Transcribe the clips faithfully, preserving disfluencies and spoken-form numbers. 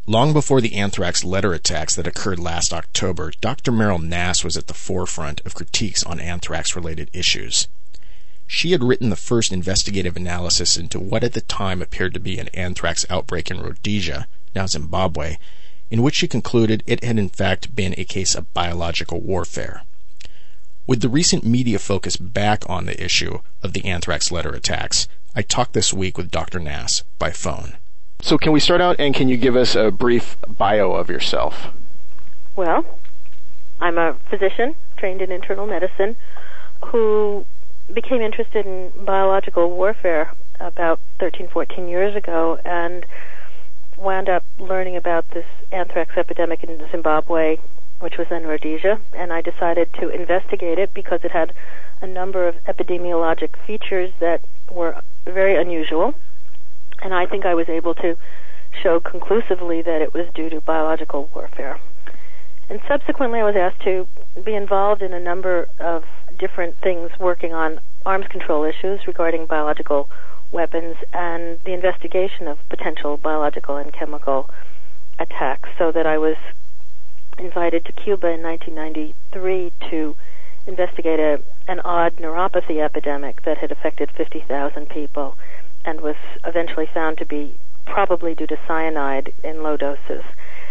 Long before the anthrax letter attacks that occurred last October, Doctor Meryl Nass was at the forefront of critiques on anthrax-related issues. She had written the first investigative analysis into what at the time appeared to be an anthrax outbreak in Rhodesia, now Zimbabwe, in which she concluded it had in fact been a case of biological warfare. With the recent media focus back on the issue of the anthrax letter attacks, I talked this week with Doctor Nass by phone. So can we start out, and can you give us a brief bio of yourself? Well, I'm a physician trained in internal medicine who became interested in biological warfare about thirteen, fourteen years ago and wound up learning about this anthrax epidemic in Zimbabwe, which was then Rhodesia, and I decided to investigate it because it had a number of epidemiologic features that were very unusual. And I think I was able to show conclusively that it was due to biological warfare. And subsequently I was asked to be involved in a number of different things working on arms control issues regarding biological weapons and the investigation of potential biological and chemical attacks, so that I was invited to Cuba in nineteen ninety-three to investigate a, an odd neuropathy epidemic that had affected fifty thousand people and was eventually found to be probably due to cyanide in low doses.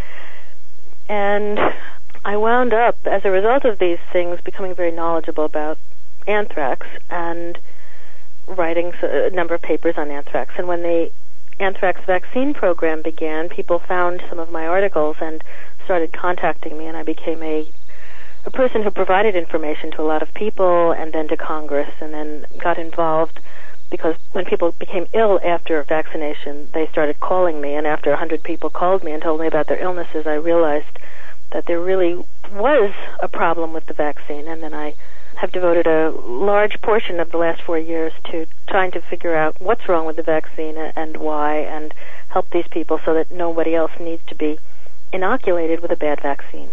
And I wound up, as a result of these things, becoming very knowledgeable about anthrax and writing a number of papers on anthrax. And when the anthrax vaccine program began, people found some of my articles and started contacting me, and I became a a person who provided information to a lot of people and then to Congress, and then got involved because when people became ill after vaccination, they started calling me, and after one hundred people called me and told me about their illnesses, I realized that there really was a problem with the vaccine, and then I have devoted a large portion of the last four years to trying to figure out what's wrong with the vaccine and why, and help these people so that nobody else needs to be inoculated with a bad vaccine.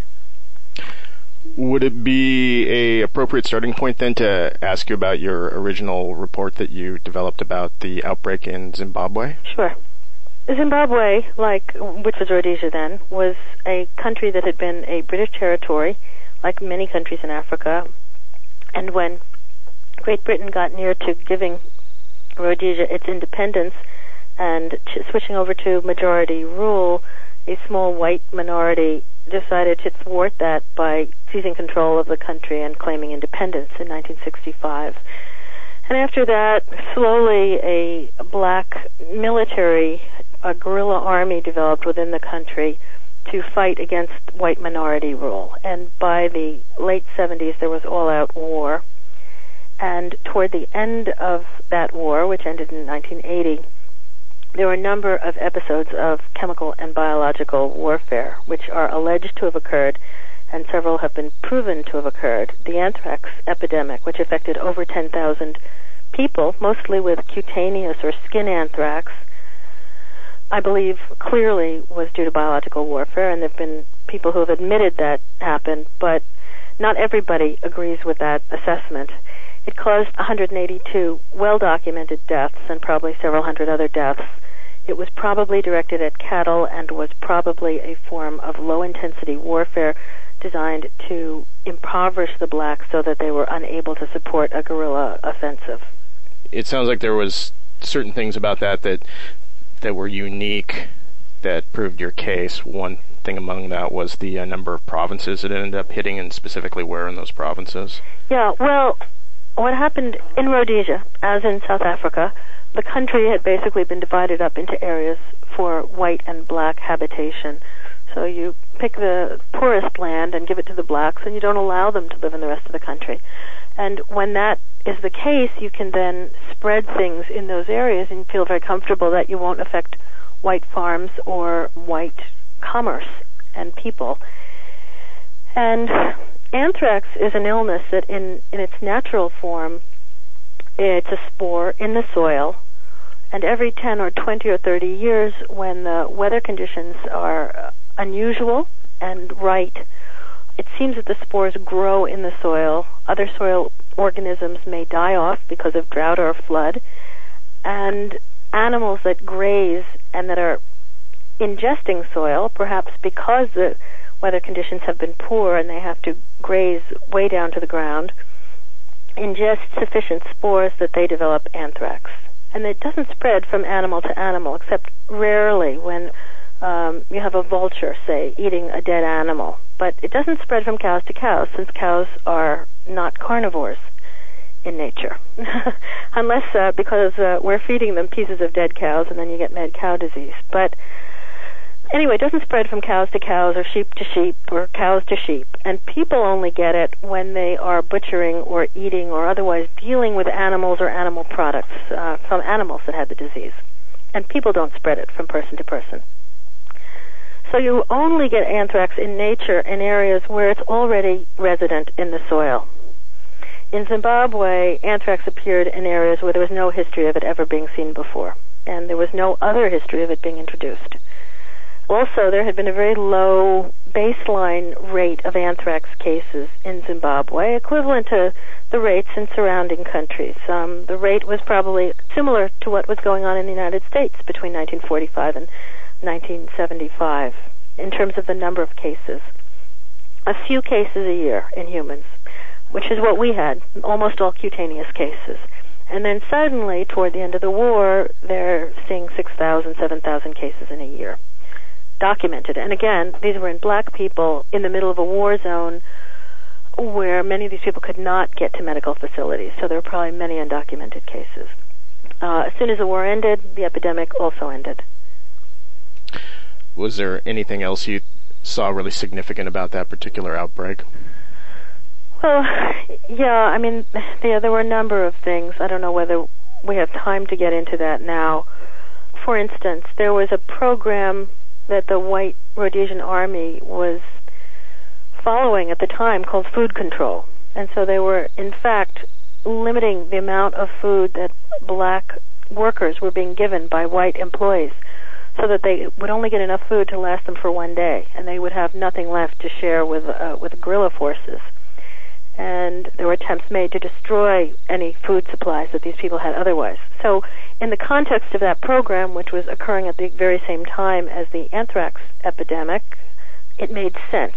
Would it be a appropriate starting point then to ask you about your original report that you developed about the outbreak in Zimbabwe? Sure. Zimbabwe, like which was Rhodesia then, was a country that had been a British territory, like many countries in Africa. And when Great Britain got near to giving Rhodesia its independence and t- switching over to majority rule, a small white minority decided to thwart that by seizing control of the country and claiming independence in nineteen sixty-five. And after that, slowly a black military, a guerrilla army developed within the country to fight against white minority rule. And by the late seventies, there was all-out war. And toward the end of that war, which ended in nineteen eighty, there were a number of episodes of chemical and biological warfare, which are alleged to have occurred, and several have been proven to have occurred. The anthrax epidemic, which affected over ten thousand people, mostly with cutaneous or skin anthrax, I believe clearly was due to biological warfare, and there have been people who have admitted that happened, but not everybody agrees with that assessment. It caused one hundred eighty-two well-documented deaths and probably several hundred other deaths. It was probably directed at cattle and was probably a form of low-intensity warfare designed to impoverish the blacks so that they were unable to support a guerrilla offensive. It sounds like there was certain things about that that that were unique that proved your case. One thing among that was the uh, number of provinces it ended up hitting, and specifically where in those provinces. Yeah, well, what happened in Rhodesia, as in South Africa, the country had basically been divided up into areas for white and black habitation. So you pick the poorest land and give it to the blacks, and you don't allow them to live in the rest of the country. And when that is the case, you can then spread things in those areas and feel very comfortable that you won't affect white farms or white commerce and people. And anthrax is an illness that in, in its natural form, it's a spore in the soil, and every ten or twenty or thirty years, when the weather conditions are unusual and right, it seems that the spores grow in the soil. Other soil organisms may die off because of drought or flood, and animals that graze and that are ingesting soil, perhaps because the weather conditions have been poor and they have to graze way down to the ground, ingest sufficient spores that they develop anthrax. And it doesn't spread from animal to animal, except rarely when um, you have a vulture, say, eating a dead animal. But it doesn't spread from cows to cows, since cows are not carnivores in nature. Unless uh, because uh, we're feeding them pieces of dead cows, and then you get mad cow disease. But anyway, it doesn't spread from cows to cows or sheep to sheep or cows to sheep. And people only get it when they are butchering or eating or otherwise dealing with animals or animal products uh, from animals that had the disease. And people don't spread it from person to person. So you only get anthrax in nature in areas where it's already resident in the soil. In Zimbabwe, anthrax appeared in areas where there was no history of it ever being seen before, and there was no other history of it being introduced. Also, there had been a very low baseline rate of anthrax cases in Zimbabwe, equivalent to the rates in surrounding countries. Um, the rate was probably similar to what was going on in the United States between nineteen forty-five and nineteen seventy-five in terms of the number of cases. A few cases a year in humans, which is what we had, almost all cutaneous cases. And then suddenly, toward the end of the war, they're seeing six thousand, seven thousand cases in a year. Documented. And again, these were in black people in the middle of a war zone where many of these people could not get to medical facilities. So there were probably many undocumented cases. Uh, as soon as the war ended, the epidemic also ended. Was there anything else you saw really significant about that particular outbreak? Well, yeah, I mean, yeah, there were a number of things. I don't know whether we have time to get into that now. For instance, there was a program that the white Rhodesian army was following at the time called food control. And so they were, in fact, limiting the amount of food that black workers were being given by white employees so that they would only get enough food to last them for one day, and they would have nothing left to share with uh, with guerrilla forces. And there were attempts made to destroy any food supplies that these people had otherwise. So in the context of that program, which was occurring at the very same time as the anthrax epidemic, it made sense.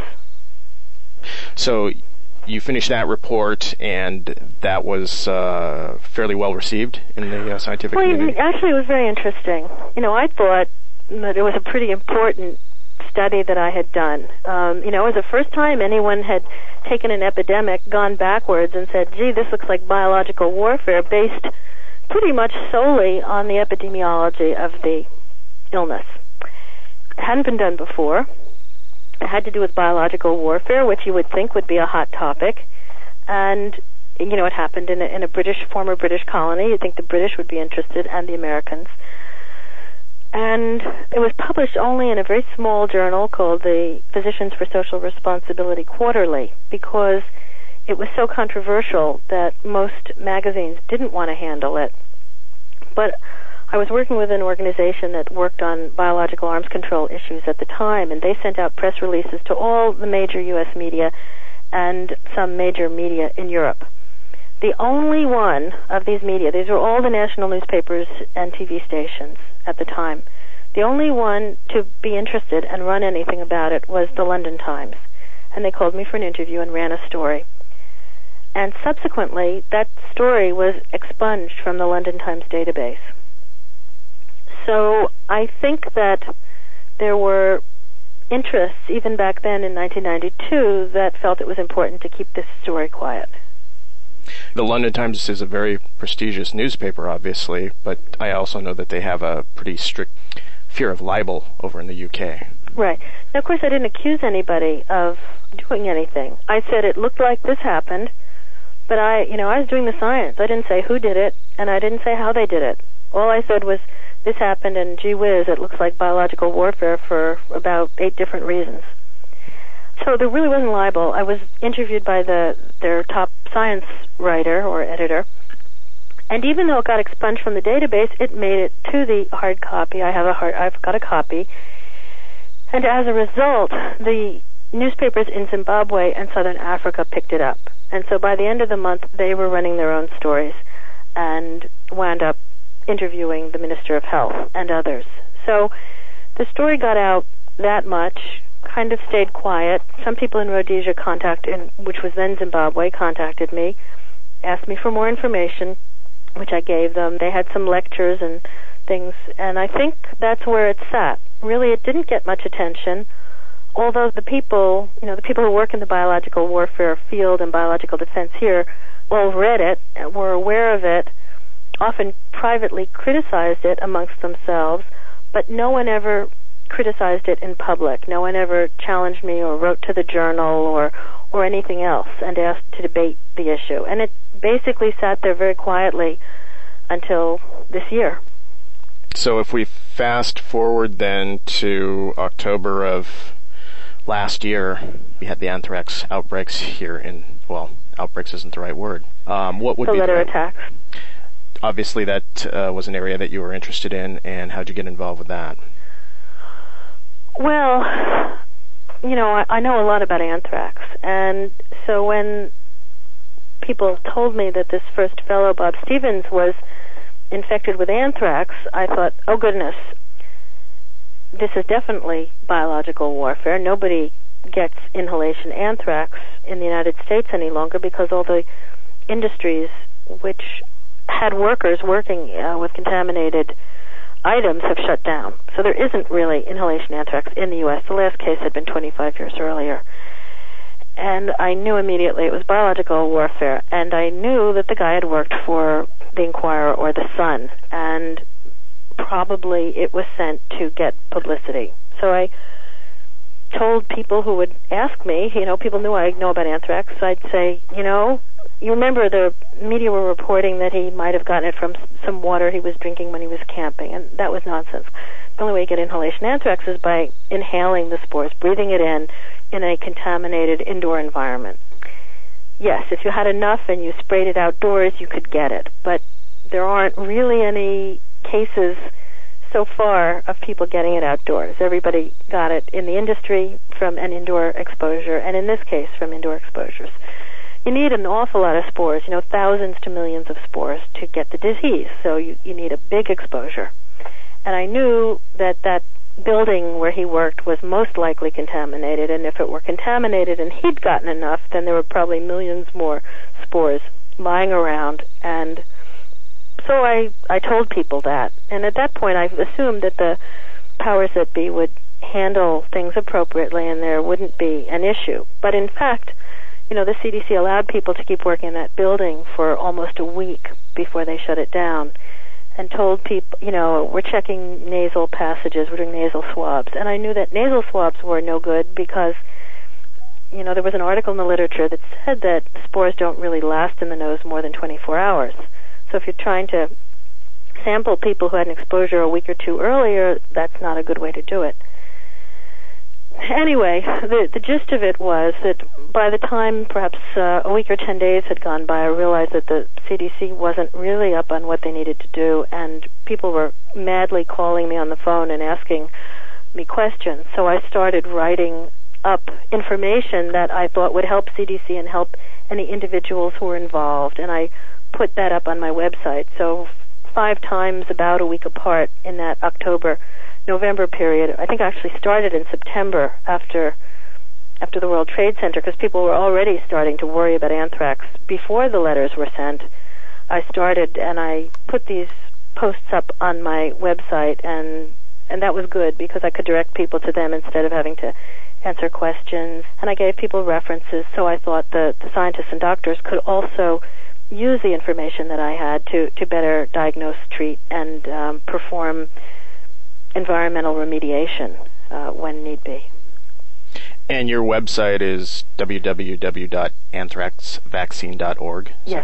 So you finished that report, and that was uh, fairly well received in the uh, scientific well, community? Actually, it was very interesting. You know, I thought that it was a pretty important study that I had done. Um, you know, it was the first time anyone had taken an epidemic, gone backwards, and said, gee, this looks like biological warfare, based pretty much solely on the epidemiology of the illness. It hadn't been done before. It had to do with biological warfare, which you would think would be a hot topic. And, you know, it happened in a, in a British, former British colony. You'd think the British would be interested, and the Americans. And it was published only in a very small journal called the Physicians for Social Responsibility Quarterly, because it was so controversial that most magazines didn't want to handle it. But I was working with an organization that worked on biological arms control issues at the time, and they sent out press releases to all the major U S media and some major media in Europe. The only one of these media, these were all the national newspapers and T V stations at the time, the only one to be interested and run anything about it was the London Times. And they called me for an interview and ran a story. And subsequently, that story was expunged from the London Times database. So I think that there were interests, even back then in nineteen ninety-two, that felt it was important to keep this story quiet. The London Times is a very prestigious newspaper, obviously, but I also know that they have a pretty strict fear of libel over in the U K. Right. Now, of course, I didn't accuse anybody of doing anything. I said it looked like this happened, but I, you know, I was doing the science. I didn't say who did it, and I didn't say how they did it. All I said was, this happened, and gee whiz, it looks like biological warfare for about eight different reasons. So there really wasn't libel. I was interviewed by the their top science writer or editor, and even though it got expunged from the database, it made it to the hard copy. I have a hard, I've got a copy, and as a result, the newspapers in Zimbabwe and Southern Africa picked it up. And so by the end of the month, they were running their own stories and wound up interviewing the Minister of Health and others. So the story got out that much, kind of stayed quiet. Some people in Rhodesia contacted, which was then Zimbabwe, contacted me, asked me for more information, which I gave them. They had some lectures and things, and I think that's where it sat. Really, it didn't get much attention, although the people, you know, the people who work in the biological warfare field and biological defense here all read it, were aware of it, often privately criticized it amongst themselves, but no one ever criticized it in public. No one ever challenged me or wrote to the journal or or anything else and asked to debate the issue. And it basically sat there very quietly until this year. So if we fast forward then to October of last year, we had the anthrax outbreaks here in, well, outbreaks isn't the right word. Um, what would the be letter the right, attacks? Obviously that uh, was an area that you were interested in, and how'd you get involved with that? Well, you know, I, I know a lot about anthrax, and so when people told me that this first fellow, Bob Stevens, was infected with anthrax, I thought, oh goodness, this is definitely biological warfare. Nobody gets inhalation anthrax in the United States any longer because all the industries which had workers working uh, with contaminated items have shut down. So there isn't really inhalation anthrax in the U S. The last case had been twenty-five years earlier. And I knew immediately it was biological warfare, and I knew that the guy had worked for the Inquirer or the Sun, and probably it was sent to get publicity. So I told people who would ask me, you know, people knew I know about anthrax, so I'd say, you know, you remember the media were reporting that he might have gotten it from some water he was drinking when he was camping, and that was nonsense. The only way you get inhalation anthrax is by inhaling the spores, breathing it in in a contaminated indoor environment. Yes, if you had enough and you sprayed it outdoors, you could get it, but there aren't really any cases so far of people getting it outdoors. Everybody got it in the industry from an indoor exposure, and in this case from indoor exposures. You need an awful lot of spores, you know, thousands to millions of spores to get the disease, so you, you need a big exposure. And I knew that that building where he worked was most likely contaminated, and if it were contaminated and he'd gotten enough, then there were probably millions more spores lying around. And so I, I told people that. And at that point I assumed that the powers that be would handle things appropriately and there wouldn't be an issue. But in fact, you know, the C D C allowed people to keep working in that building for almost a week before they shut it down, and told people, you know, we're checking nasal passages, we're doing nasal swabs. And I knew that nasal swabs were no good because, you know, there was an article in the literature that said that spores don't really last in the nose more than twenty-four hours. So if you're trying to sample people who had an exposure a week or two earlier, that's not a good way to do it. Anyway, the, the gist of it was that by the time perhaps uh, a week or ten days had gone by, I realized that the C D C wasn't really up on what they needed to do, and people were madly calling me on the phone and asking me questions. So I started writing up information that I thought would help C D C and help any individuals who were involved, and I put that up on my website. So five times about a week apart in that October November period. I think I actually started in September after after the World Trade Center, because people were already starting to worry about anthrax before the letters were sent. I started and I put these posts up on my website, and and that was good because I could direct people to them instead of having to answer questions. And I gave people references, so I thought the, the scientists and doctors could also use the information that I had to, to better diagnose, treat, and um, perform environmental remediation uh, when need be. And your website is w w w dot anthrax vaccine dot org? Yes.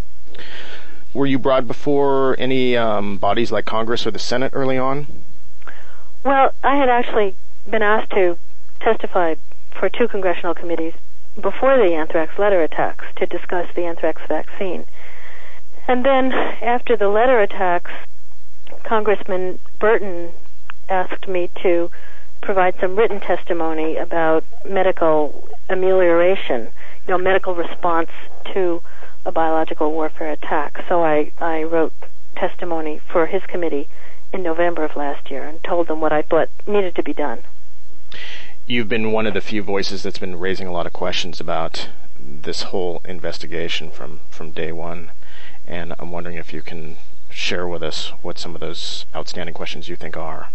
Were you brought before any um, bodies like Congress or the Senate early on? Well, I had actually been asked to testify for two congressional committees before the anthrax letter attacks to discuss the anthrax vaccine. And then after the letter attacks, Congressman Burton asked me to provide some written testimony about medical amelioration, you know, medical response to a biological warfare attack. So I, I wrote testimony for his committee in November of last year and told them what I thought needed to be done. You've been one of the few voices that's been raising a lot of questions about this whole investigation from, from day one, and I'm wondering if you can share with us what some of those outstanding questions you think are.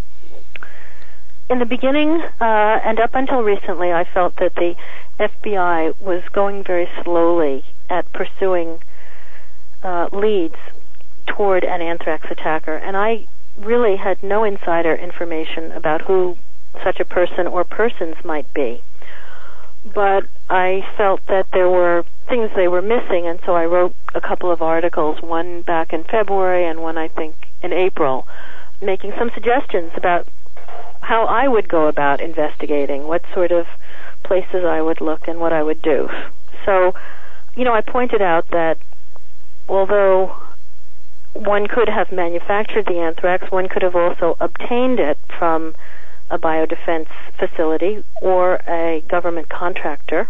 In the beginning, uh, and up until recently, I felt that the F B I was going very slowly at pursuing uh, leads toward an anthrax attacker, and I really had no insider information about who such a person or persons might be. But I felt that there were things they were missing, and so I wrote a couple of articles, one back in February and one, I think, in April, making some suggestions about how I would go about investigating, what sort of places I would look and what I would do. So, you know, I pointed out that although one could have manufactured the anthrax, one could have also obtained it from a biodefense facility or a government contractor,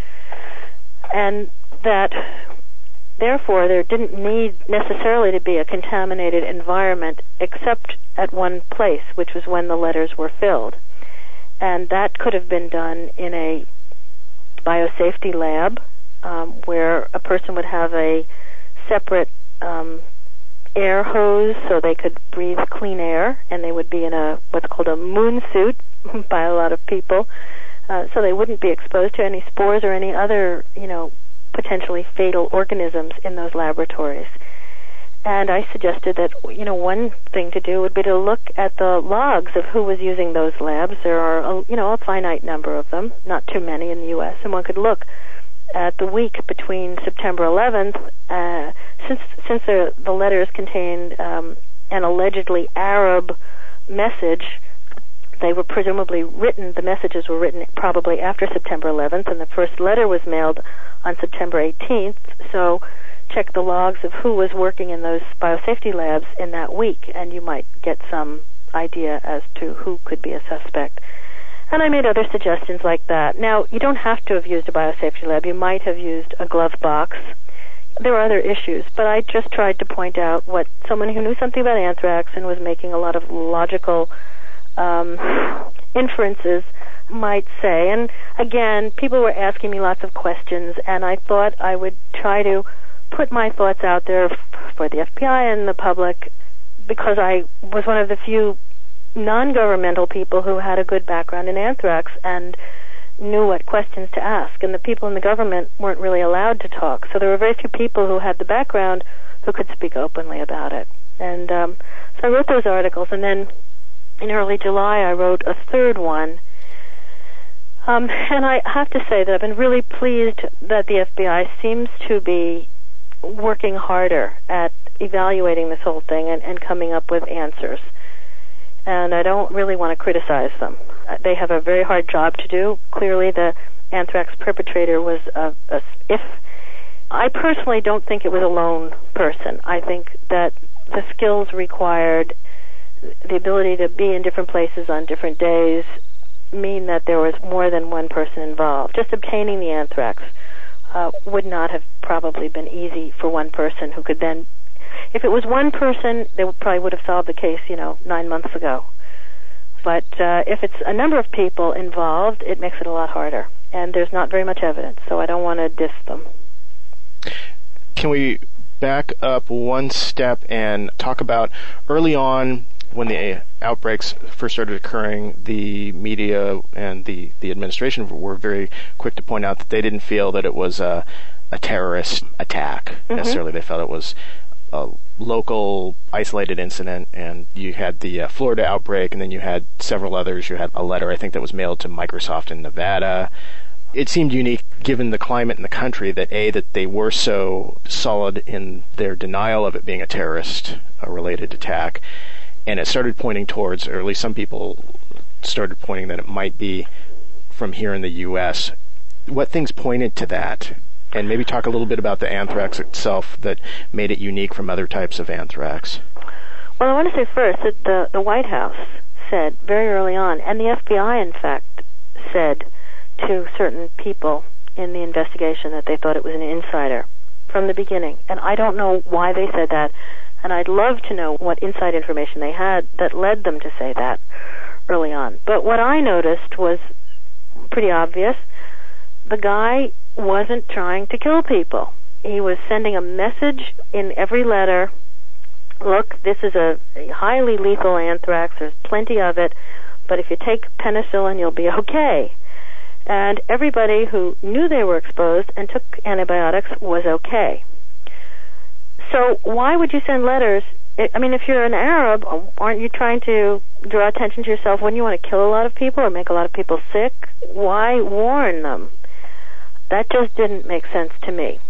and that therefore there didn't need necessarily to be a contaminated environment except at one place, which was when the letters were filled. And that could have been done in a biosafety lab um, where a person would have a separate um, air hose so they could breathe clean air, and they would be in a what's called a moon suit by a lot of people, uh, so they wouldn't be exposed to any spores or any other, you know, potentially fatal organisms in those laboratories. And I suggested that, you know, one thing to do would be to look at the logs of who was using those labs. There are, a, you know, a finite number of them, not too many in the U S, and one could look at the week between September eleventh, uh, since since the, the letters contained um, an allegedly Arab message. They were presumably written, the messages were written probably after September eleventh, and the first letter was mailed on September eighteenth, so check the logs of who was working in those biosafety labs in that week, and you might get some idea as to who could be a suspect. And I made other suggestions like that. Now, you don't have to have used a biosafety lab. You might have used a glove box. There were other issues, but I just tried to point out what someone who knew something about anthrax and was making a lot of logical um, inferences might say. And again, people were asking me lots of questions, and I thought I would try to put my thoughts out there for the F B I and the public, because I was one of the few non-governmental people who had a good background in anthrax and knew what questions to ask. And the people in the government weren't really allowed to talk, so there were very few people who had the background who could speak openly about it. And um, so I wrote those articles, and then in early July I wrote a third one. Um, and I have to say that I've been really pleased that the F B I seems to be working harder at evaluating this whole thing and, and coming up with answers. And I don't really want to criticize them. They have a very hard job to do. Clearly, the anthrax perpetrator was a, a if. I personally don't think it was a lone person. I think that the skills required, the ability to be in different places on different days, mean that there was more than one person involved. Just obtaining the anthrax uh, would not have probably been easy for one person who could then, if it was one person, they would, probably would have solved the case, you know, nine months ago. But uh, if it's a number of people involved, it makes it a lot harder. And there's not very much evidence, so I don't want to diss them. Can we back up one step and talk about early on, when the outbreaks first started occurring, the media and the, the administration were very quick to point out that they didn't feel that it was a, a terrorist attack, mm-hmm. necessarily. They felt it was a local, isolated incident, and you had the uh, Florida outbreak, and then you had several others. You had a letter, I think, that was mailed to Microsoft in Nevada. It seemed unique, given the climate in the country, that A, that they were so solid in their denial of it being a terrorist-related attack, and it started pointing towards, or at least some people started pointing that it might be from here in the U S What things pointed to that? And maybe talk a little bit about the anthrax itself that made it unique from other types of anthrax. Well, I want to say first that the, the White House said very early on, and the F B I, in fact, said to certain people in the investigation that they thought it was an insider from the beginning. And I don't know why they said that. And I'd love to know what inside information they had that led them to say that early on. But what I noticed was pretty obvious. The guy wasn't trying to kill people. He was sending a message in every letter. Look, this is a, a highly lethal anthrax. There's plenty of it. But if you take penicillin, you'll be okay. And everybody who knew they were exposed and took antibiotics was okay. So why would you send letters? I mean, if you're an Arab, aren't you trying to draw attention to yourself when you want to kill a lot of people or make a lot of people sick? Why warn them? That just didn't make sense to me.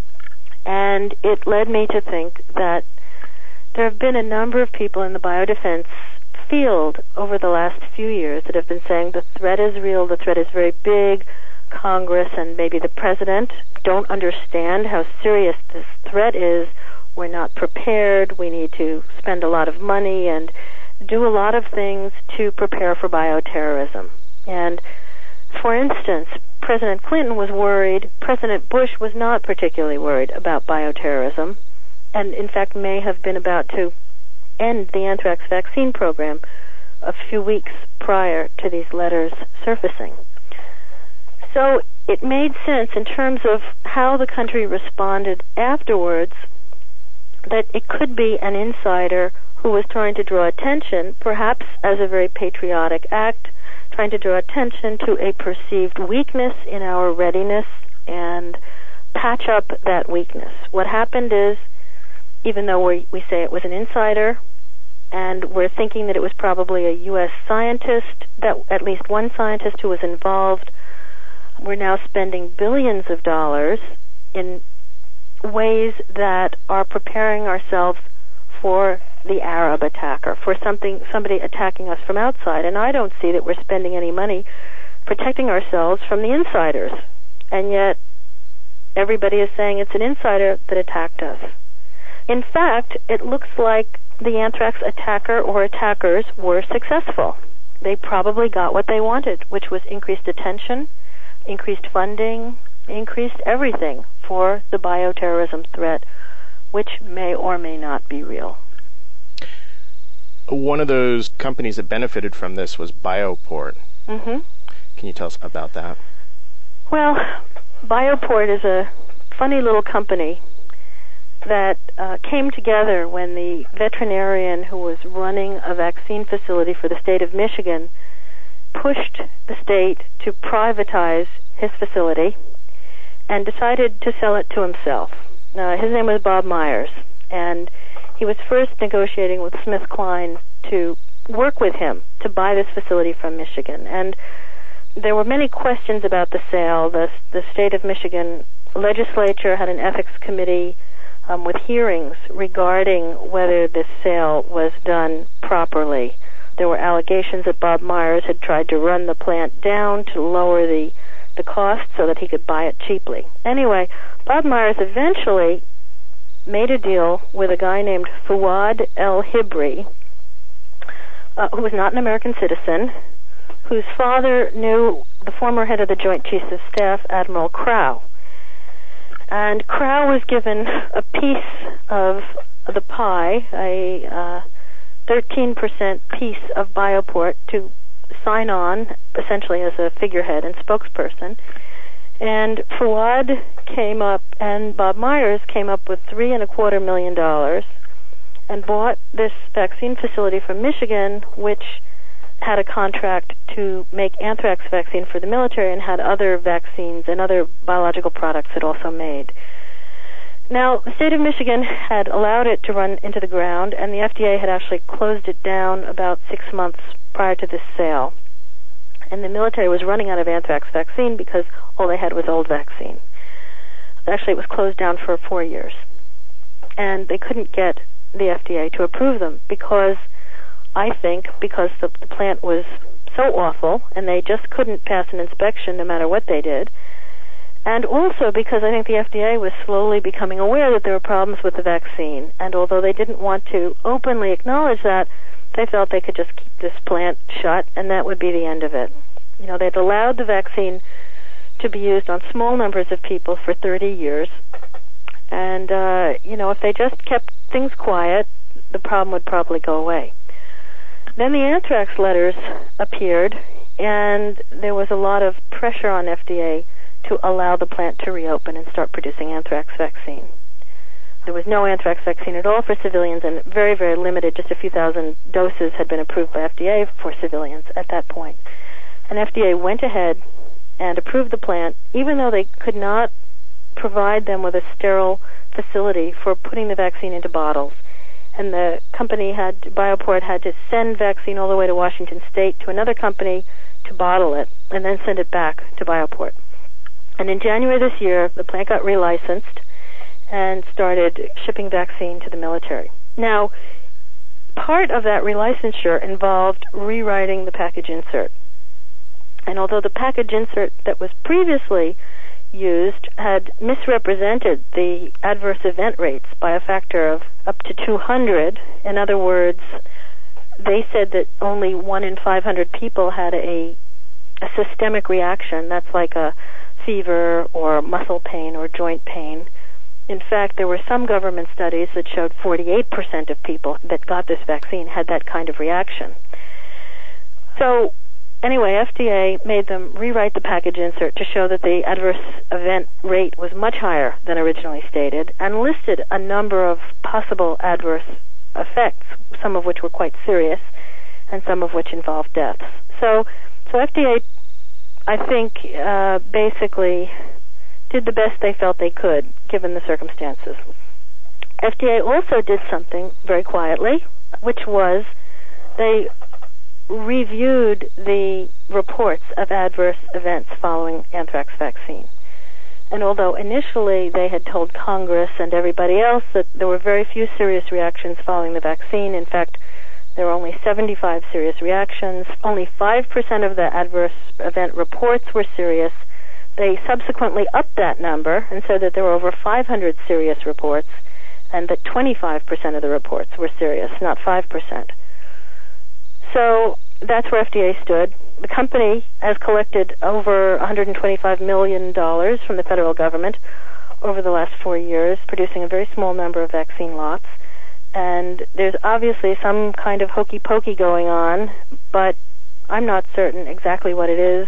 And it led me to think that there have been a number of people in the biodefense field over the last few years that have been saying the threat is real, the threat is very big. Congress and maybe the president don't understand how serious this threat is. We're not prepared. We need to spend a lot of money and do a lot of things to prepare for bioterrorism. And, for instance, President Clinton was worried. President Bush was not particularly worried about bioterrorism, and in fact may have been about to end the anthrax vaccine program a few weeks prior to these letters surfacing. So it made sense in terms of how the country responded afterwards that it could be an insider who was trying to draw attention, perhaps as a very patriotic act, trying to draw attention to a perceived weakness in our readiness and patch up that weakness. What happened is, even though we, we say it was an insider, and we're thinking that it was probably a U S scientist, that at least one scientist who was involved, we're now spending billions of dollars in ways that are preparing ourselves for the Arab attacker, for something, somebody attacking us from outside. And I don't see that we're spending any money protecting ourselves from the insiders. And yet, everybody is saying it's an insider that attacked us. In fact, it looks like the anthrax attacker or attackers were successful. They probably got what they wanted, which was increased attention, increased funding, increased everything for the bioterrorism threat, which may or may not be real. One of those companies that benefited from this was Bioport. Mm-hmm. Can you tell us about that? Well, Bioport is a funny little company that uh, came together when the veterinarian who was running a vaccine facility for the state of Michigan pushed the state to privatize his facility and decided to sell it to himself. Uh, his name was Bob Myers, and he was first negotiating with SmithKline to work with him to buy this facility from Michigan. And there were many questions about the sale. The, the state of Michigan legislature had an ethics committee um, with hearings regarding whether this sale was done properly. There were allegations that Bob Myers had tried to run the plant down to lower the, the cost so that he could buy it cheaply. Anyway, Bob Myers eventually made a deal with a guy named Fuad El-Hibri, uh, who was not an American citizen, whose father knew the former head of the Joint Chiefs of Staff, Admiral Crow. And Crow was given a piece of the pie, a uh, thirteen percent piece of Bioport to sign on, essentially as a figurehead and spokesperson. And Fuad came up, and Bob Myers came up with three and a quarter million dollars and bought this vaccine facility from Michigan, which had a contract to make anthrax vaccine for the military and had other vaccines and other biological products it also made. Now, the state of Michigan had allowed it to run into the ground, and the F D A had actually closed it down about six months prior to this sale. And the military was running out of anthrax vaccine because all they had was old vaccine. Actually, it was closed down for four years. And they couldn't get the F D A to approve them because, I think, because the, the plant was so awful and they just couldn't pass an inspection no matter what they did. And also because I think the F D A was slowly becoming aware that there were problems with the vaccine. And although they didn't want to openly acknowledge that, they felt they could just keep this plant shut and that would be the end of it. You know, they'd allowed the vaccine to be used on small numbers of people for thirty years. And, uh, you know, if they just kept things quiet, the problem would probably go away. Then the anthrax letters appeared, and there was a lot of pressure on F D A to allow the plant to reopen and start producing anthrax vaccine. There was no anthrax vaccine at all for civilians, and very, very limited, just a few thousand doses had been approved by F D A for civilians at that point. And F D A went ahead and approved the plant, even though they could not provide them with a sterile facility for putting the vaccine into bottles. And the company had, Bioport had to send vaccine all the way to Washington State to another company to bottle it, and then send it back to Bioport. And in January this year, the plant got relicensed and started shipping vaccine to the military. Now, part of that relicensure involved rewriting the package insert. And although the package insert that was previously used had misrepresented the adverse event rates by a factor of up to two hundred, in other words, they said that only one in five hundred people had a, a systemic reaction. That's like a fever or muscle pain or joint pain. In fact, there were some government studies that showed forty-eight percent of people that got this vaccine had that kind of reaction. So, anyway, F D A made them rewrite the package insert to show that the adverse event rate was much higher than originally stated, and listed a number of possible adverse effects, some of which were quite serious, and some of which involved deaths. So, so F D A, I think, uh, basically did the best they felt they could, given the circumstances. F D A also did something very quietly, which was they reviewed the reports of adverse events following anthrax vaccine. And although initially they had told Congress and everybody else that there were very few serious reactions following the vaccine, in fact, there were only seventy-five serious reactions, only five percent of the adverse event reports were serious. They subsequently upped that number and said that there were over five hundred serious reports, and that twenty-five percent of the reports were serious, not five percent. So that's where F D A stood. The company has collected over one hundred twenty-five million dollars from the federal government over the last four years, producing a very small number of vaccine lots. And there's obviously some kind of hokey-pokey going on, but I'm not certain exactly what it is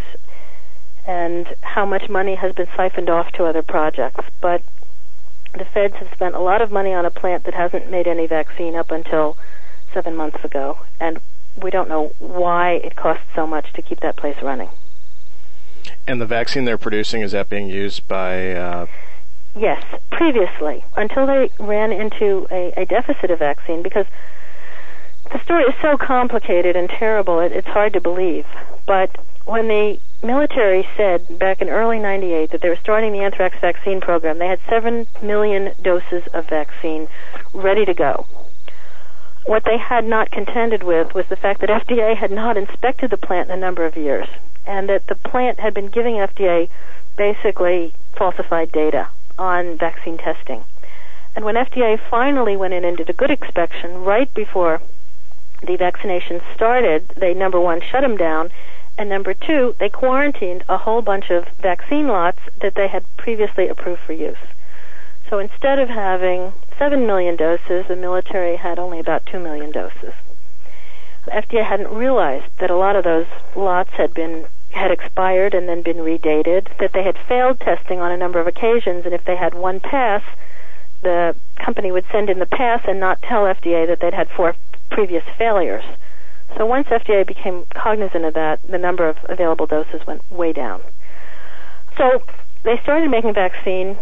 and how much money has been siphoned off to other projects. But the feds have spent a lot of money on a plant that hasn't made any vaccine up until seven months ago, and we don't know why it costs so much to keep that place running. And the vaccine they're producing, is that being used by... Uh... Yes, previously, until they ran into a, a deficit of vaccine, because the story is so complicated and terrible, it, it's hard to believe. But when the military said back in early ninety-eight that they were starting the anthrax vaccine program, they had seven million doses of vaccine ready to go. What they had not contended with was the fact that F D A had not inspected the plant in a number of years, and that the plant had been giving F D A basically falsified data on vaccine testing. And when F D A finally went in and did a good inspection right before the vaccination started, they, number one, shut them down, and number two, they quarantined a whole bunch of vaccine lots that they had previously approved for use. So instead of having seven million doses, the military had only about two million doses. The F D A hadn't realized that a lot of those lots had been had expired and then been redated, that they had failed testing on a number of occasions, and if they had one pass, the company would send in the pass and not tell F D A that they'd had four previous failures. So once F D A became cognizant of that, the number of available doses went way down. So they started making vaccine,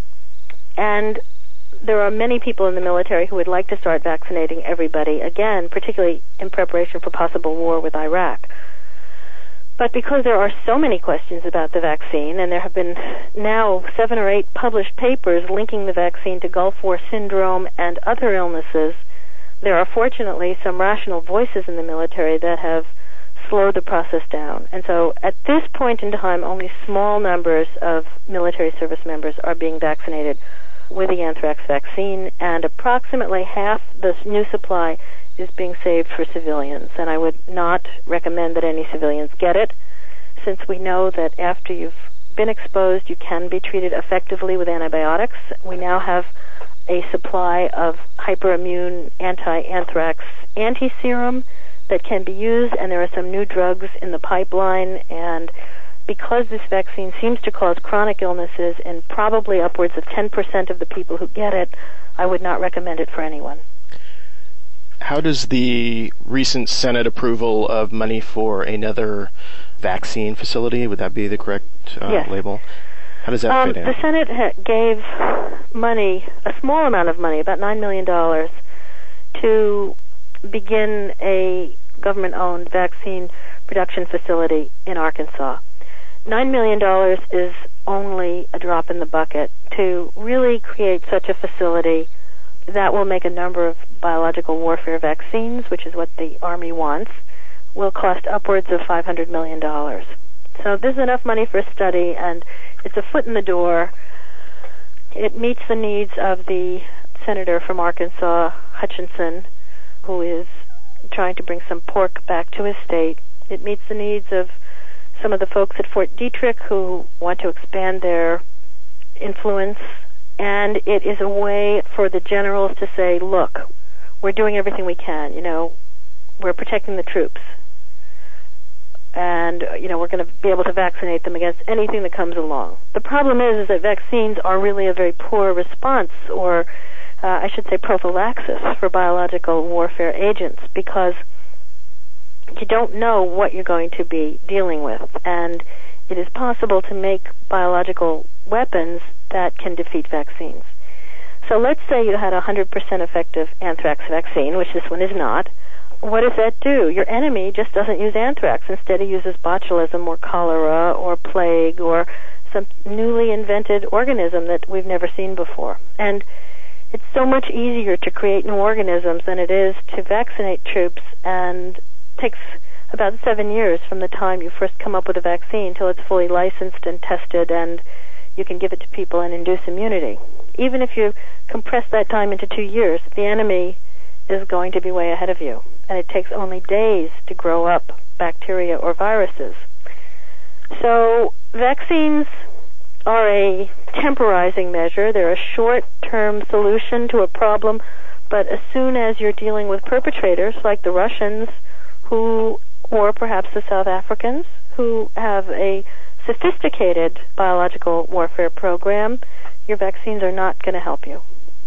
and there are many people in the military who would like to start vaccinating everybody again, particularly in preparation for possible war with Iraq. But because there are so many questions about the vaccine, and there have been now seven or eight published papers linking the vaccine to Gulf War syndrome and other illnesses, there are fortunately some rational voices in the military that have slowed the process down. And so at this point in time, only small numbers of military service members are being vaccinated with the anthrax vaccine, and approximately half the new supply is being saved for civilians. And I would not recommend that any civilians get it, since we know that after you've been exposed, you can be treated effectively with antibiotics. We now have a supply of hyperimmune anti-anthrax anti-serum that can be used, and there are some new drugs in the pipeline, and because this vaccine seems to cause chronic illnesses in probably upwards of ten percent of the people who get it, I would not recommend it for anyone. How does the recent Senate approval of money for another vaccine facility, would that be the correct uh, yes. label? How does that um, fit in? The Senate ha- gave money, a small amount of money, about nine million dollars, to begin a government-owned vaccine production facility in Arkansas. nine million dollars is only a drop in the bucket to really create such a facility that will make a number of biological warfare vaccines, which is what the Army wants, will cost upwards of five hundred million dollars. So this is enough money for a study, and it's a foot in the door. It meets the needs of the senator from Arkansas, Hutchinson, who is trying to bring some pork back to his state. It meets the needs of some of the folks at Fort Detrick who want to expand their influence, and it is a way for the generals to say, look, we're doing everything we can, you know, we're protecting the troops, and, you know, we're going to be able to vaccinate them against anything that comes along. The problem is, is that vaccines are really a very poor response, or uh, I should say prophylaxis for biological warfare agents, because you don't know what you're going to be dealing with, and it is possible to make biological weapons that can defeat vaccines. So let's say you had a one hundred percent effective anthrax vaccine, which this one is not. What does that do? Your enemy just doesn't use anthrax. Instead, he uses botulism or cholera or plague or some newly invented organism that we've never seen before. And it's so much easier to create new organisms than it is to vaccinate troops, and takes about seven years from the time you first come up with a vaccine till it's fully licensed and tested and you can give it to people and induce immunity. Even if you compress that time into two years, the enemy is going to be way ahead of you, and it takes only days to grow up bacteria or viruses. So vaccines are a temporizing measure. They're a short-term solution to a problem, but as soon as you're dealing with perpetrators like the Russians, who, or perhaps the South Africans, who have a sophisticated biological warfare program, your vaccines are not going to help you.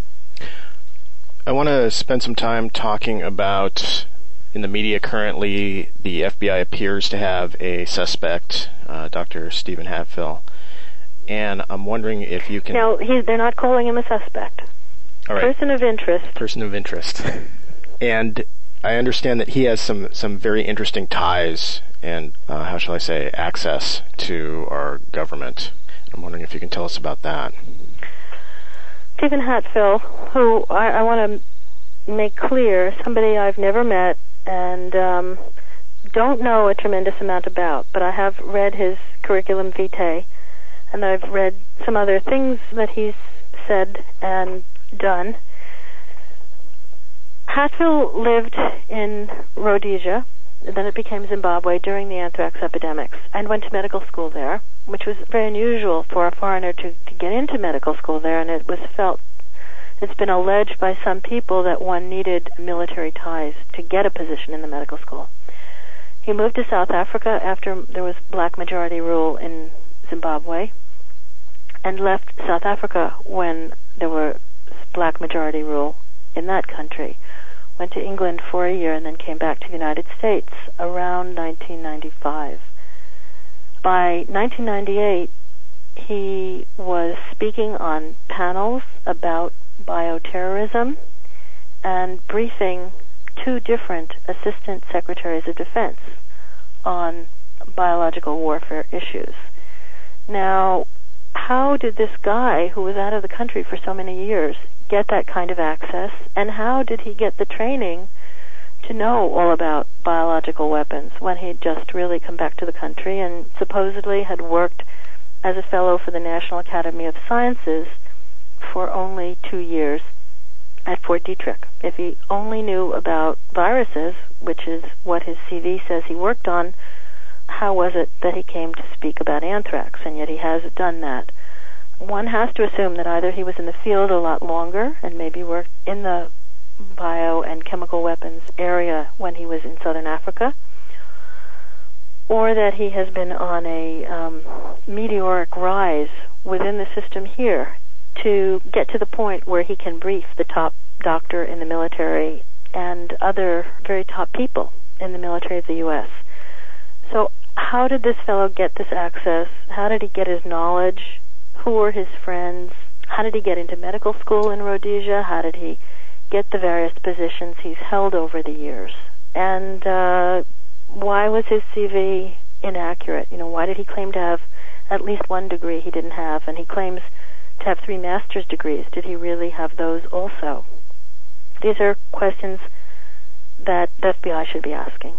I want to spend some time talking about, in the media currently, the F B I appears to have a suspect, uh, Doctor Stephen Hatfill, and I'm wondering if you can... No, he's, they're not calling him a suspect. All right. Person of interest. Person of interest. And I understand that he has some, some very interesting ties and, uh, how shall I say, access to our government. I'm wondering if you can tell us about that. Stephen Hatfill, who I, I want to make clear, somebody I've never met and um, don't know a tremendous amount about, but I have read his curriculum vitae, and I've read some other things that he's said and done. Hatfill lived in Rhodesia, then it became Zimbabwe during the anthrax epidemics, and went to medical school there, which was very unusual for a foreigner to, to get into medical school there, and it was felt, it's been alleged by some people that one needed military ties to get a position in the medical school. He moved to South Africa after there was black majority rule in Zimbabwe, and left South Africa when there were black majority rule in that country. Went to England for a year and then came back to the United States around nineteen ninety-five. By nineteen ninety-eight, he was speaking on panels about bioterrorism and briefing two different assistant secretaries of defense on biological warfare issues. Now, how did this guy, who was out of the country for so many years, get that kind of access, and how did he get the training to know all about biological weapons when he had just really come back to the country and supposedly had worked as a fellow for the National Academy of Sciences for only two years at Fort Detrick? If he only knew about viruses, which is what his C V says he worked on, how was it that he came to speak about anthrax, and yet he has done that. One has to assume that either he was in the field a lot longer and maybe worked in the bio and chemical weapons area when he was in southern Africa, or that he has been on a um, meteoric rise within the system here to get to the point where he can brief the top doctor in the military and other very top people in the military of the U S. So how did this fellow get this access? How did he get his knowledge? Who were his friends? How did he get into medical school in Rhodesia? How did he get the various positions he's held over the years? And uh, why was his C V inaccurate? You know, why did he claim to have at least one degree he didn't have? And he claims to have three master's degrees. Did he really have those also? These are questions that the F B I should be asking.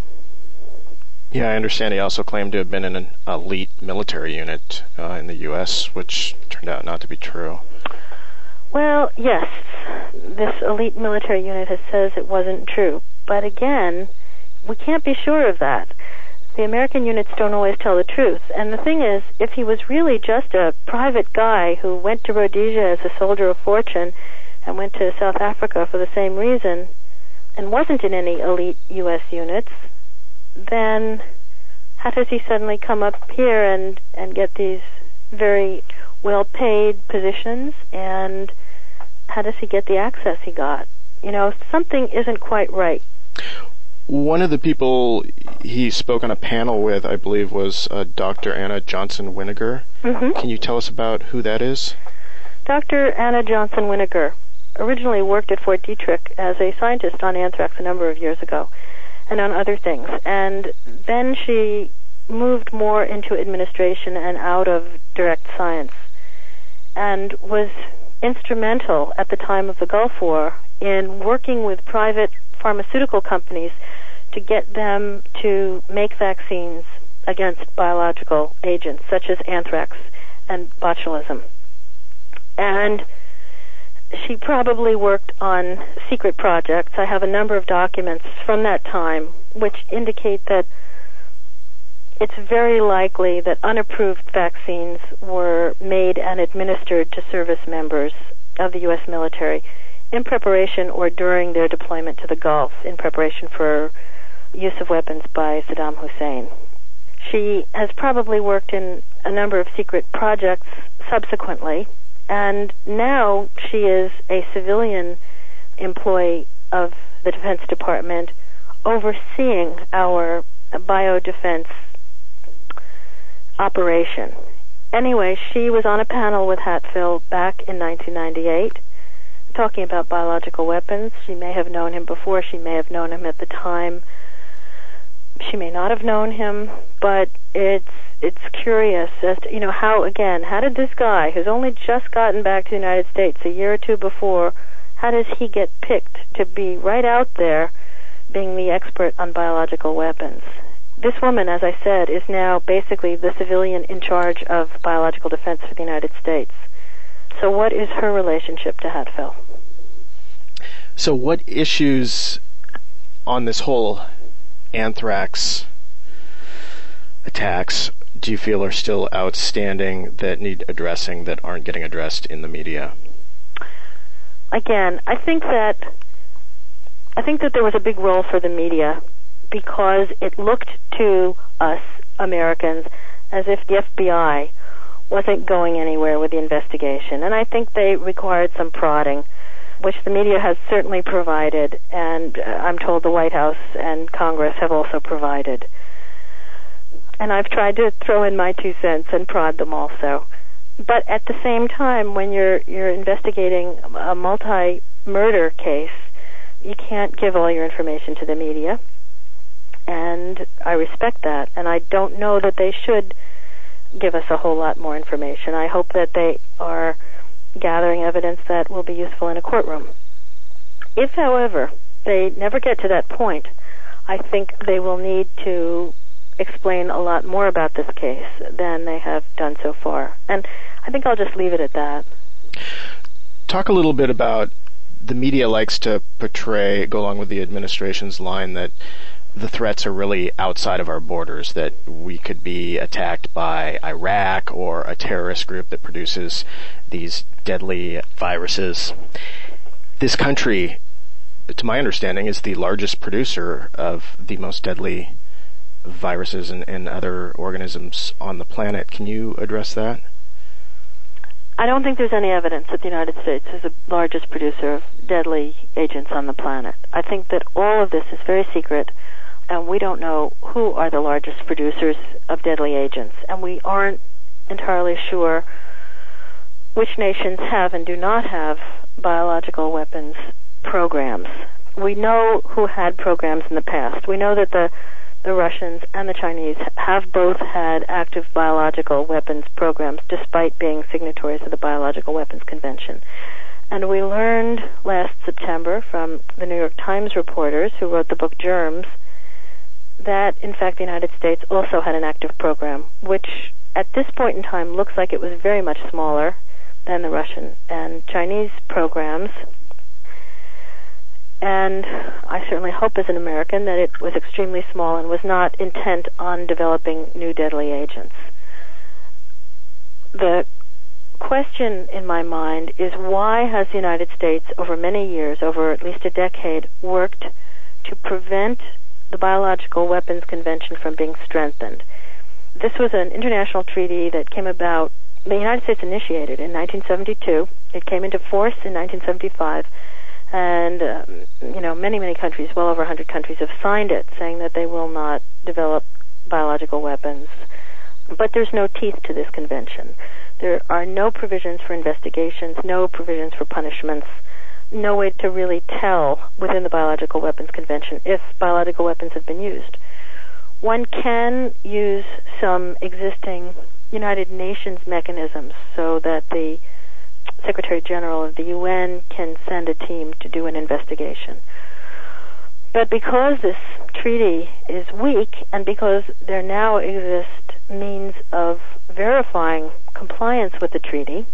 Yeah, I understand he also claimed to have been in an elite military unit uh, in the U S, which turned out not to be true. Well, yes, this elite military unit has says it wasn't true. But again, we can't be sure of that. The American units don't always tell the truth. And the thing is, if he was really just a private guy who went to Rhodesia as a soldier of fortune and went to South Africa for the same reason and wasn't in any elite U S units, then how does he suddenly come up here and, and get these very well-paid positions, and how does he get the access he got? You know, something isn't quite right. One of the people he spoke on a panel with, I believe, was uh, Doctor Anna Johnson-Winiger. Mm-hmm. Can you tell us about who that is? Doctor Anna Johnson-Winiger originally worked at Fort Detrick as a scientist on anthrax a number of years ago, and on other things. And then she moved more into administration and out of direct science, and was instrumental at the time of the Gulf War in working with private pharmaceutical companies to get them to make vaccines against biological agents such as anthrax and botulism. And she probably worked on secret projects. I have a number of documents from that time which indicate that it's very likely that unapproved vaccines were made and administered to service members of the U S military in preparation or during their deployment to the Gulf, in preparation for use of weapons by Saddam Hussein. She has probably worked in a number of secret projects subsequently, and now she is a civilian employee of the Defense Department overseeing our biodefense operation. Anyway, she was on a panel with Hatfield back in nineteen ninety-eight talking about biological weapons. She may have known him before. She may have known him at the time. She may not have known him, but it's it's curious as to, you know, how, again, how did this guy, who's only just gotten back to the United States a year or two before, how does he get picked to be right out there being the expert on biological weapons? This woman, as I said, is now basically the civilian in charge of biological defense for the United States. So what is her relationship to Hatfield? So what issues on this whole anthrax attacks do you feel are still outstanding that need addressing that aren't getting addressed in the media? Again, I think that I think that there was a big role for the media because it looked to us Americans as if the F B I wasn't going anywhere with the investigation. And I think they required some prodding, which the media has certainly provided, and uh, I'm told the White House and Congress have also provided. And I've tried to throw in my two cents and prod them also. But at the same time, when you're you're investigating a multi-murder case, you can't give all your information to the media. And I respect that, and I don't know that they should give us a whole lot more information. I hope that they are gathering evidence that will be useful in a courtroom. If, however, they never get to that point, I think they will need to explain a lot more about this case than they have done so far. And I think I'll just leave it at that. Talk a little bit about the media likes to portray, go along with the administration's line, that the threats are really outside of our borders, that we could be attacked by Iraq or a terrorist group that produces these deadly viruses. This country, to my understanding, is the largest producer of the most deadly viruses and, and other organisms on the planet. Can you address that? I don't think there's any evidence that the United States is the largest producer of deadly agents on the planet. I think that all of this is very secret, and we don't know who are the largest producers of deadly agents, and we aren't entirely sure which nations have and do not have biological weapons programs. We know who had programs in the past. We know that the the Russians and the Chinese have both had active biological weapons programs despite being signatories of the Biological Weapons Convention. And we learned last September from the New York Times reporters who wrote the book Germs that, in fact, the United States also had an active program, which at this point in time looks like it was very much smaller than the Russian and Chinese programs. And I certainly hope as an American that it was extremely small and was not intent on developing new deadly agents. The question in my mind is, why has the United States over many years, over at least a decade, worked to prevent the Biological Weapons Convention from being strengthened? This was an international treaty that came about, the United States initiated in nineteen seventy-two. It came into force in nineteen seventy-five. And, um, you know, many, many countries, well over one hundred countries, have signed it, saying that they will not develop biological weapons. But there's no teeth to this convention. There are no provisions for investigations, no provisions for punishments, no way to really tell within the Biological Weapons Convention if biological weapons have been used. One can use some existing United Nations mechanisms so that the Secretary General of the U N can send a team to do an investigation. But because this treaty is weak, and because there now exist means of verifying compliance with the treaty,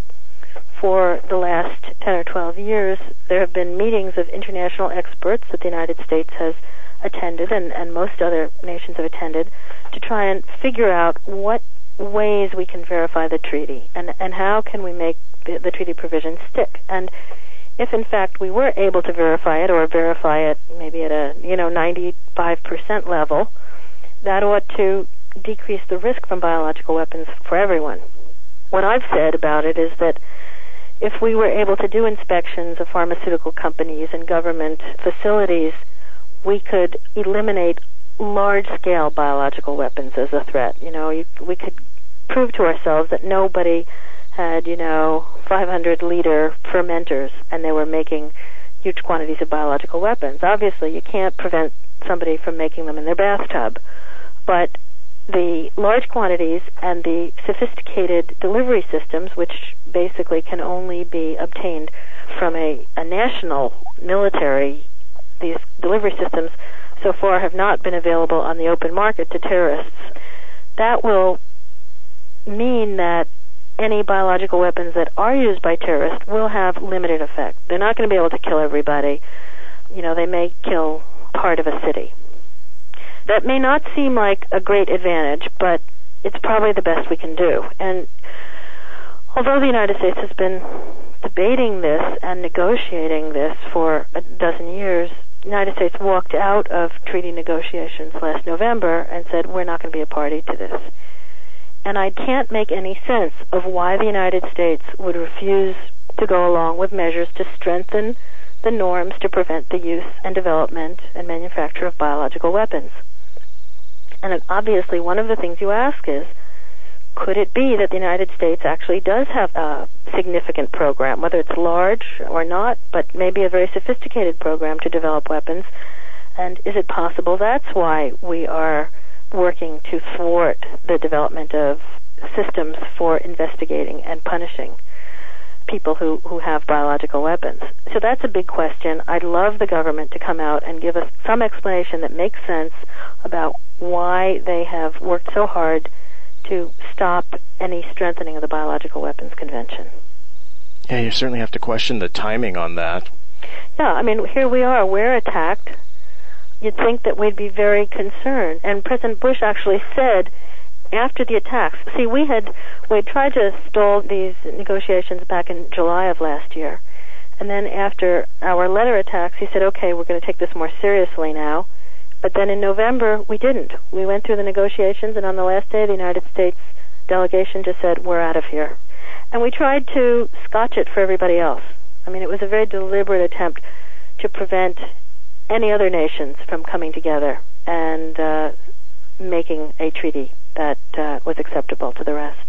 for the last ten or twelve years, there have been meetings of international experts that the United States has attended, and, and most other nations have attended, to try and figure out what ways we can verify the treaty, and, and how can we make the, the treaty provisions stick. And if in fact we were able to verify it, or verify it maybe at a, you know, ninety-five percent level, that ought to decrease the risk from biological weapons for everyone. What I've said about it is that if we were able to do inspections of pharmaceutical companies and government facilities, we could eliminate large-scale biological weapons as a threat. You know, you, we could prove to ourselves that nobody had, you know, five hundred liter fermenters and they were making huge quantities of biological weapons. Obviously, you can't prevent somebody from making them in their bathtub, but the large quantities and the sophisticated delivery systems, which basically can only be obtained from a, a national military, these delivery systems so far have not been available on the open market to terrorists. That will mean that any biological weapons that are used by terrorists will have limited effect. They're not going to be able to kill everybody. You know, they may kill part of a city. That may not seem like a great advantage, but it's probably the best we can do. And although the United States has been debating this and negotiating this for a dozen years, the United States walked out of treaty negotiations last November and said, we're not going to be a party to this. And I can't make any sense of why the United States would refuse to go along with measures to strengthen the norms to prevent the use and development and manufacture of biological weapons. And obviously one of the things you ask is, could it be that the United States actually does have a significant program, whether it's large or not, but maybe a very sophisticated program to develop weapons? And is it possible that's why we are working to thwart the development of systems for investigating and punishing people who, who have biological weapons? So that's a big question. I'd love the government to come out and give us some explanation that makes sense about why they have worked so hard to stop any strengthening of the Biological Weapons Convention. Yeah, you certainly have to question the timing on that. Yeah, I mean, here we are. We're attacked you'd think that we'd be very concerned. And President Bush actually said after the attacks, see, we had we tried to stall these negotiations back in July of last year. And then after our letter attacks, he said, okay, we're going to take this more seriously now. But then in November, we didn't. We went through the negotiations, and on the last day, the United States delegation just said, we're out of here. And we tried to scotch it for everybody else. I mean, it was a very deliberate attempt to prevent any other nations from coming together and uh, making a treaty that uh, was acceptable to the rest.